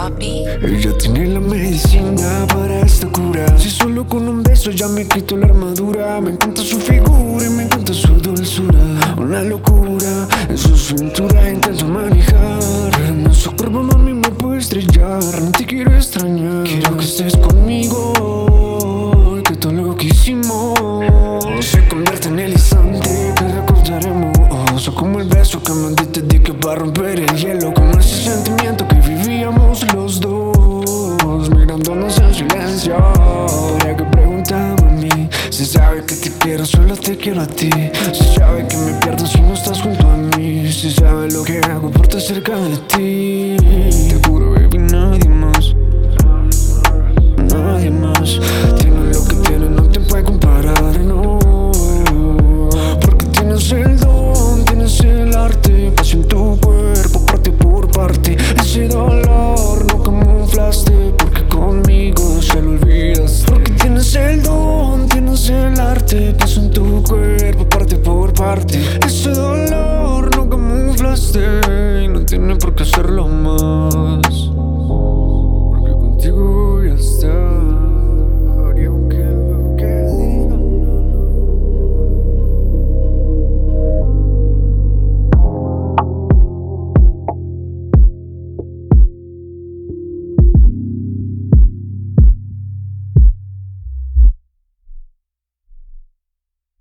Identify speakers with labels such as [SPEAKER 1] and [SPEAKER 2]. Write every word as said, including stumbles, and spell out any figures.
[SPEAKER 1] Robbie.
[SPEAKER 2] Ella tiene la medicina para esta cura. Si solo con un beso ya me quito la armadura. Me encanta su figura y me encanta su dulzura. Una locura en su cintura intento manejar. Hermoso cuerpo, mami, me puede estrellar. No te quiero extrañar. Quiero que estés conmigo y que todo lo que hicimos se convierta en el instante que recordaremos. Soy como el beso que me diste di que para romper el hielo. Como ese sentimiento que vivíamos los dos, mirándonos en silencio. Ya que preguntaba a mí, se sabe que te quiero, solo te quiero a ti. Se sabe que me pierdo si no estás junto a mí. Se sabe lo que hago por estar cerca de ti. Te juro, baby, nadie más, nadie más.